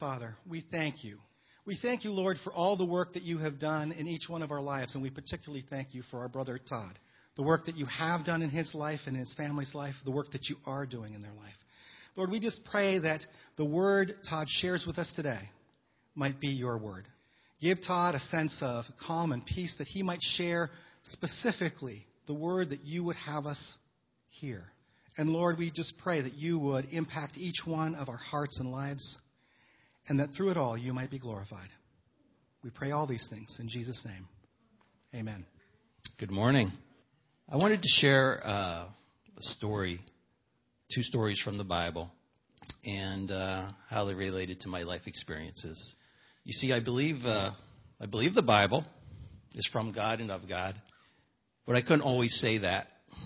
Father, we thank you. We thank you, Lord, for all the work that you have done in each one of our lives, and we particularly thank you for our brother Todd, the work that you have done in his life and in his family's life, the work that you are doing in their life. Lord, we just pray that the word Todd shares with us today might be your word. Give Todd a sense of calm and peace that he might share specifically the word that you would have us hear. And Lord, we just pray that you would impact each one of our hearts and lives, and that through it all you might be glorified. We pray all these things in Jesus' name. Amen. Good morning. I wanted to share a story, 2 stories from the Bible, and how they related to my life experiences. You see, I believe the Bible is from God and of God, but I couldn't always say that.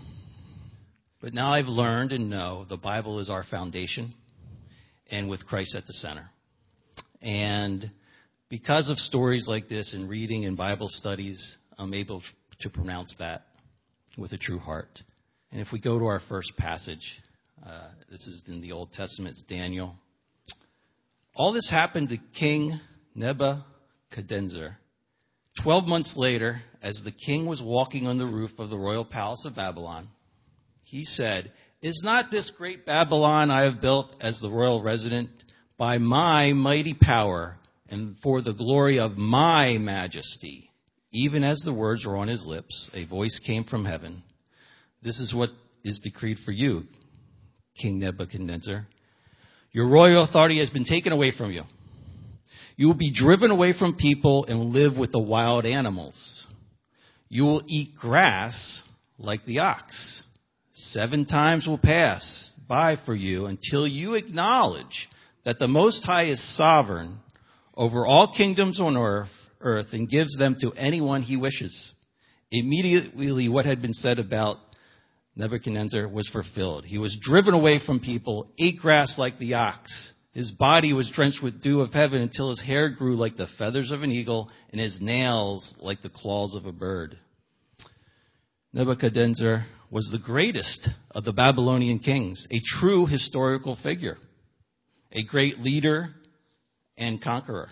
But now I've learned and know the Bible is our foundation, and with Christ at the center. And because of stories like this and reading and Bible studies, I'm able to pronounce that with a true heart. And if we go to our first passage, this is in the Old Testament, it's Daniel. All this happened to King Nebuchadnezzar. 12 months later, as the king was walking on the roof of the royal palace of Babylon, he said, "Is not this great Babylon I have built as the royal residence by my mighty power and for the glory of my majesty?" Even as the words were on his lips, a voice came from heaven. "This is what is decreed for you, King Nebuchadnezzar. Your royal authority has been taken away from you. You will be driven away from people and live with the wild animals. You will eat grass like the ox. 7 times will pass by for you until you acknowledge that the Most High is sovereign over all kingdoms on earth and gives them to anyone he wishes." Immediately what had been said about Nebuchadnezzar was fulfilled. He was driven away from people, ate grass like the ox. His body was drenched with dew of heaven until his hair grew like the feathers of an eagle and his nails like the claws of a bird. Nebuchadnezzar was the greatest of the Babylonian kings, a true historical figure, a great leader and conqueror.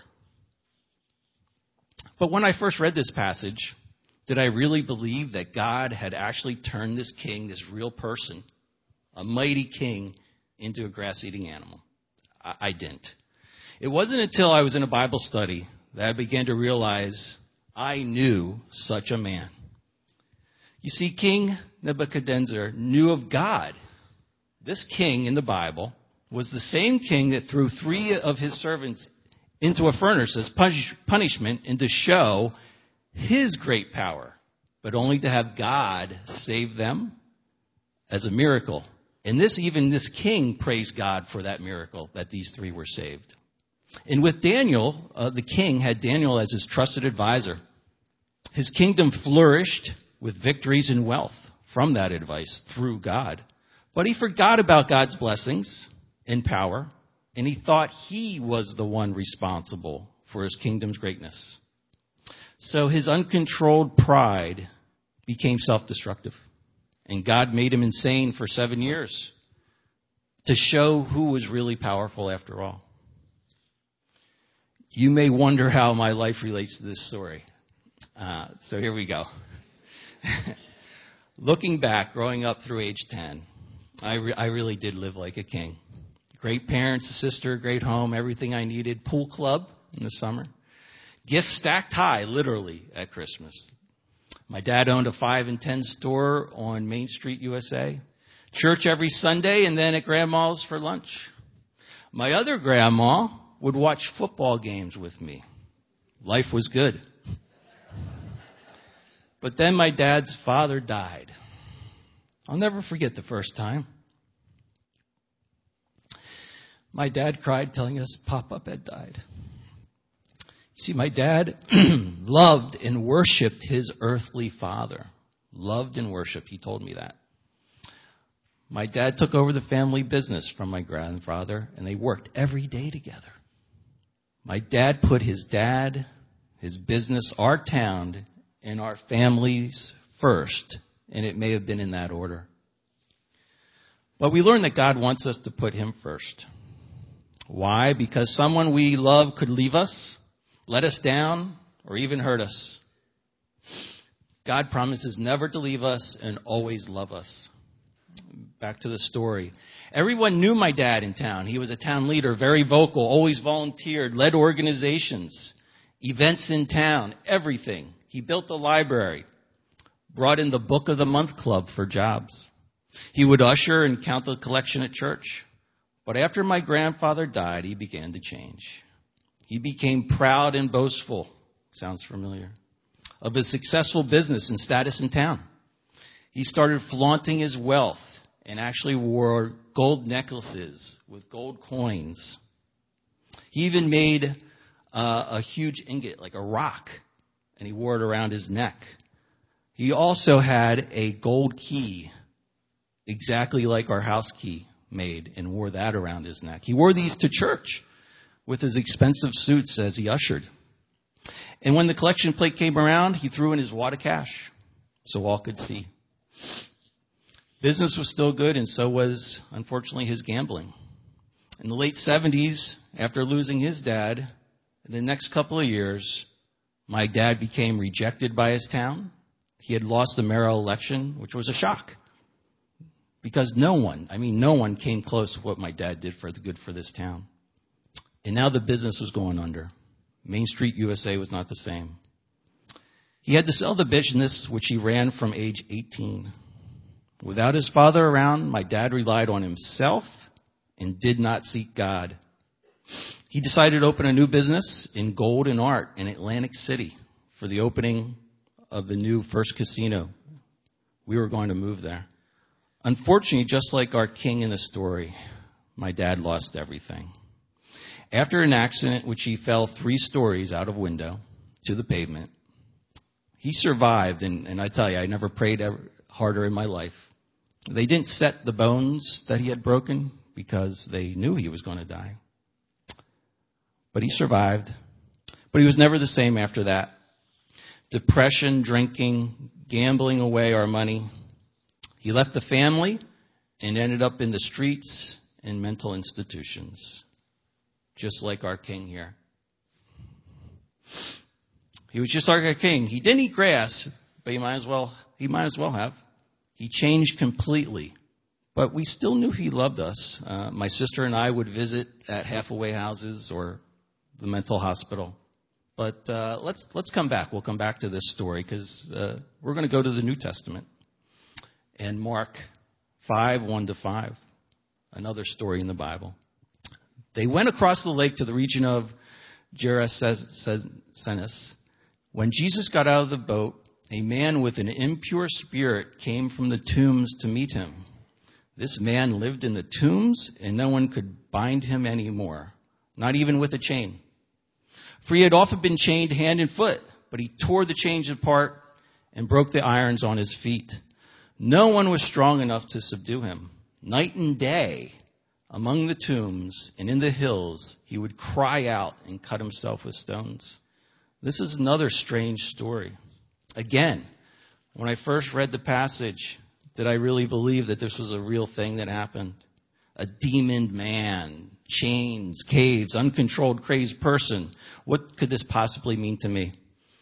But when I first read this passage, did I really believe that God had actually turned this king, this real person, a mighty king, into a grass-eating animal? I didn't. It wasn't until I was in a Bible study that I began to realize I knew such a man. You see, King Nebuchadnezzar knew of God. This king in the Bible was the same king that threw 3 of his servants into a furnace as punishment and to show his great power, but only to have God save them as a miracle. And this king praised God for that miracle, that these 3 were saved. And with Daniel, the king had Daniel as his trusted advisor. His kingdom flourished with victories and wealth from that advice through God. But he forgot about God's blessings and power, and he thought he was the one responsible for his kingdom's greatness. So his uncontrolled pride became self-destructive. And God made him insane for 7 years to show who was really powerful after all. You may wonder how my life relates to this story. So here we go. Looking back, growing up through age 10, I really did live like a king. Great parents, sister, great home, everything I needed. Pool club in the summer. Gifts stacked high, literally, at Christmas. My dad owned a 5 and 10 store on Main Street, USA. Church every Sunday and then at Grandma's for lunch. My other grandma would watch football games with me. Life was good. But then my dad's father died. I'll never forget the first time. My dad cried telling us Papa had died. See, my dad loved and worshipped his earthly father. Loved and worshipped. He told me that. My dad took over the family business from my grandfather, and they worked every day together. My dad put his business, our town, and our families first, and it may have been in that order. But we learned that God wants us to put him first. Why? Because someone we love could leave us, let us down, or even hurt us. God promises never to leave us and always love us. Back to the story. Everyone knew my dad in town. He was a town leader, very vocal, always volunteered, led organizations, events in town, everything. He built a library, brought in the Book of the Month Club for jobs. He would usher and count the collection at church. But after my grandfather died, he began to change. He became proud and boastful. Sounds familiar. Of his successful business and status in town. He started flaunting his wealth and actually wore gold necklaces with gold coins. He even made a huge ingot, like a rock, and he wore it around his neck. He also had a gold key, exactly like our house key made, and wore that around his neck. He wore these to church with his expensive suits as he ushered. And when the collection plate came around, he threw in his wad of cash so all could see. Business was still good, and so was, unfortunately, his gambling. In the late 70s, after losing his dad, in the next couple of years, my dad became rejected by his town. He had lost the mayoral election, which was a shock. Because no one came close to what my dad did for the good for this town. And now the business was going under. Main Street USA was not the same. He had to sell the business, which he ran from age 18. Without his father around, my dad relied on himself and did not seek God. He decided to open a new business in gold and art in Atlantic City for the opening of the new first casino. We were going to move there. Unfortunately, just like our king in the story, my dad lost everything. After an accident, which he fell 3 stories out of window to the pavement, he survived, and I tell you, I never prayed harder in my life. They didn't set the bones that he had broken because they knew he was going to die. But he survived. But he was never the same after that. Depression, drinking, gambling away our money. He left the family and ended up in the streets and mental institutions, just like our king here. He was just like our king. He didn't eat grass, but he might as well have. He changed completely, but we still knew he loved us. My sister and I would visit at halfway houses or the mental hospital. But let's come back. We'll come back to this story because we're going to go to the New Testament. And Mark 5:1-5, another story in the Bible. They went across the lake to the region of Gerasenes. When Jesus got out of the boat, a man with an impure spirit came from the tombs to meet him. This man lived in the tombs, and no one could bind him anymore, not even with a chain. For he had often been chained hand and foot, but he tore the chains apart and broke the irons on his feet. No one was strong enough to subdue him. Night and day, among the tombs and in the hills, he would cry out and cut himself with stones. This is another strange story. Again, when I first read the passage, did I really believe that this was a real thing that happened? A demoned man, chains, caves, uncontrolled, crazed person. What could this possibly mean to me?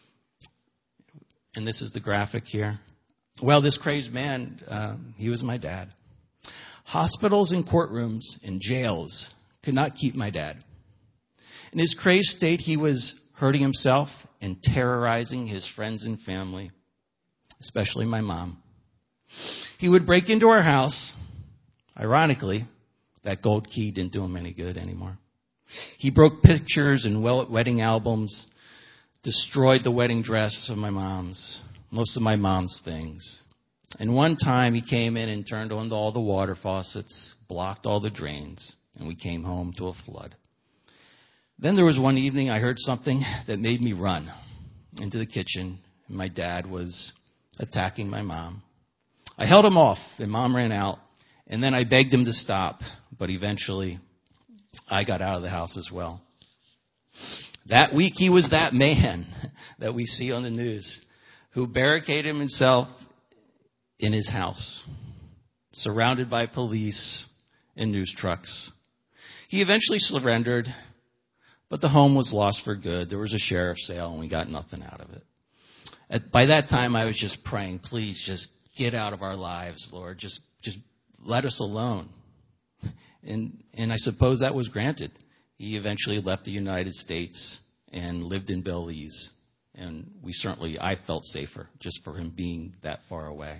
And this is the graphic here. Well, this crazed man, he was my dad. Hospitals and courtrooms and jails could not keep my dad. In his crazed state, he was hurting himself and terrorizing his friends and family, especially my mom. He would break into our house. Ironically, that gold key didn't do him any good anymore. He broke pictures and wedding albums, destroyed the wedding dress of my mom's, most of my mom's things. And one time he came in and turned on all the water faucets, blocked all the drains, and we came home to a flood. Then there was one evening I heard something that made me run into the kitchen. My dad was attacking my mom. I held him off, and Mom ran out. And then I begged him to stop, but eventually I got out of the house as well. That week he was that man that we see on the news who barricaded himself in his house, surrounded by police and news trucks. He eventually surrendered, but the home was lost for good. There was a sheriff's sale, and we got nothing out of it. By that time, I was just praying, please just get out of our lives, Lord. Just let us alone. And I suppose that was granted. He eventually left the United States and lived in Belize. And I felt safer just for him being that far away.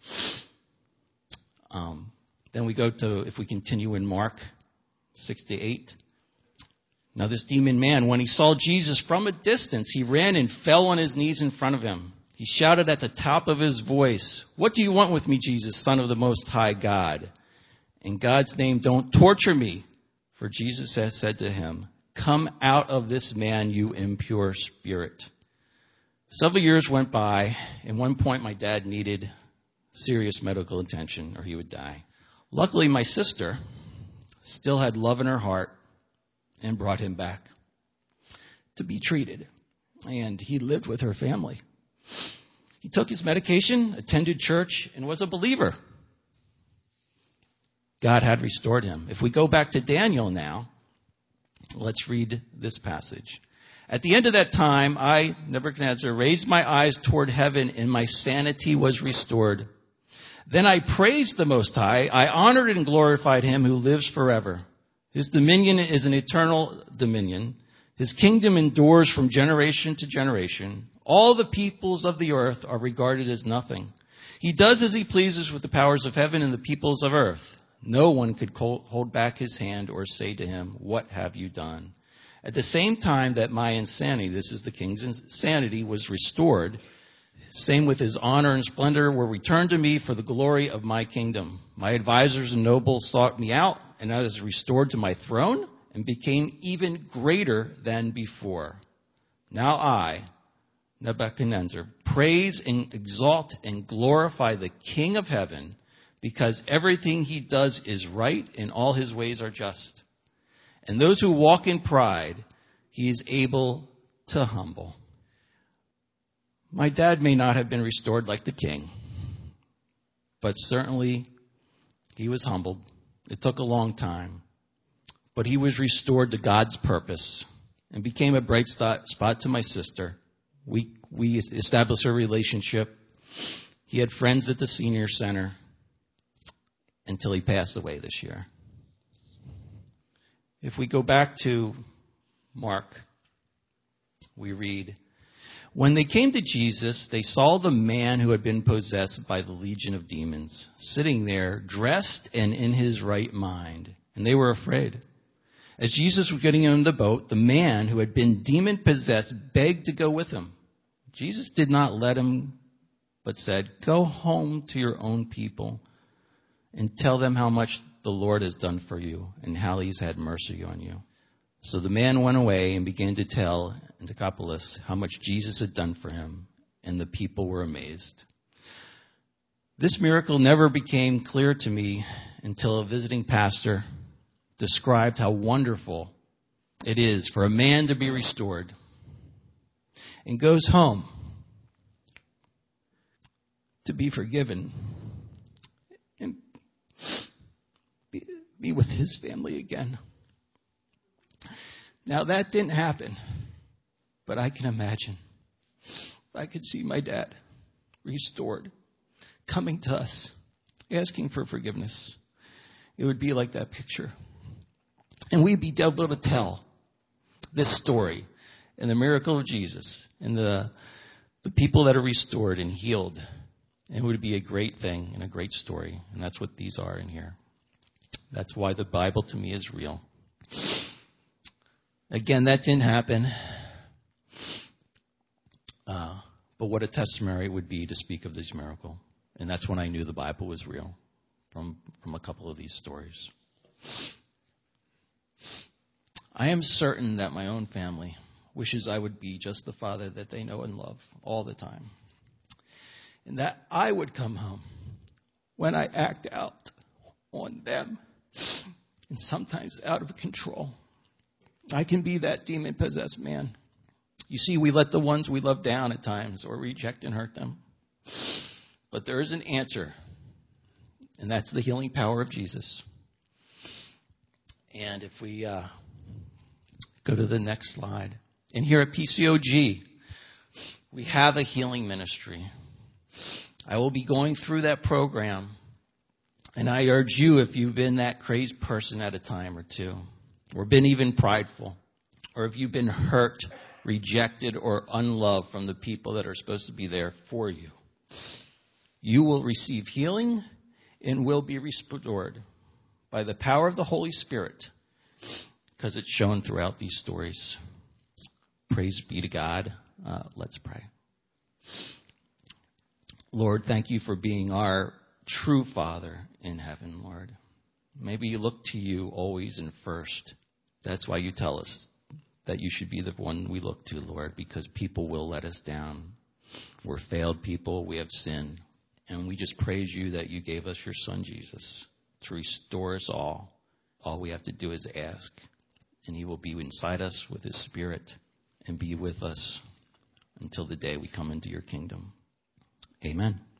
Then we go to, if we continue in Mark 6-8. Now this demon man, when he saw Jesus from a distance, he ran and fell on his knees in front of him. He shouted at the top of his voice, "What do you want with me, Jesus, Son of the Most High God? In God's name, don't torture me." For Jesus has said to him, "Come out of this man, you impure spirit." Several years went by. At one point, my dad needed serious medical attention or he would die. Luckily, my sister still had love in her heart and brought him back to be treated. And he lived with her family. He took his medication, attended church, and was a believer. God had restored him. If we go back to Daniel now, let's read this passage. At the end of that time, I, Nebuchadnezzar, raised my eyes toward heaven, and my sanity was restored. Then I praised the Most High. I honored and glorified him who lives forever. His dominion is an eternal dominion. His kingdom endures from generation to generation. All the peoples of the earth are regarded as nothing. He does as he pleases with the powers of heaven and the peoples of earth. No one could hold back his hand or say to him, "What have you done?" At the same time that my insanity, this is the king's insanity, was restored, same with his honor and splendor were returned to me for the glory of my kingdom. My advisors and nobles sought me out, and I was restored to my throne and became even greater than before. Now I, Nebuchadnezzar, praise and exalt and glorify the King of heaven, because everything he does is right and all his ways are just. And those who walk in pride, he is able to humble. My dad may not have been restored like the king, but certainly he was humbled. It took a long time, but he was restored to God's purpose and became a bright spot to my sister. We established a relationship. He had friends at the senior center until he passed away this year. If we go back to Mark, we read, when they came to Jesus, they saw the man who had been possessed by the legion of demons sitting there, dressed and in his right mind, and they were afraid. As Jesus was getting in the boat, the man who had been demon-possessed begged to go with him. Jesus did not let him, but said, "Go home to your own people and tell them how much the Lord has done for you and how he's had mercy on you." So the man went away and began to tell in Decapolis how much Jesus had done for him, and the people were amazed. This miracle never became clear to me until a visiting pastor described how wonderful it is for a man to be restored and goes home to be forgiven and be with his family again. Now that didn't happen, but I can imagine. I could see my dad restored, coming to us, asking for forgiveness. It would be like that picture. And we'd be able to tell this story and the miracle of Jesus and the people that are restored and healed. And it would be a great thing and a great story. And that's what these are in here. That's why the Bible to me is real. Again, that didn't happen. But what a testimony it would be to speak of this miracle. And that's when I knew the Bible was real, from a couple of these stories. I am certain that my own family wishes I would be just the father that they know and love all the time. And that I would come home when I act out on them, and sometimes out of control. I can be that demon-possessed man. You see, we let the ones we love down at times or reject and hurt them. But there is an answer, and that's the healing power of Jesus. And if we go to the next slide. And here at PCOG, we have a healing ministry. I will be going through that program. And I urge you, if you've been that crazed person at a time or two, or been even prideful, or if you've been hurt, rejected, or unloved from the people that are supposed to be there for you, you will receive healing and will be restored by the power of the Holy Spirit, because it's shown throughout these stories. Praise be to God. Let's pray. Lord, thank you for being our true Father in heaven, Lord. Maybe you look to you always and first. That's why you tell us that you should be the one we look to, Lord, because people will let us down. We're failed people. We have sinned. And we just praise you that you gave us your Son, Jesus, to restore us all. All we have to do is ask. And he will be inside us with his Spirit and be with us until the day we come into your kingdom. Amen.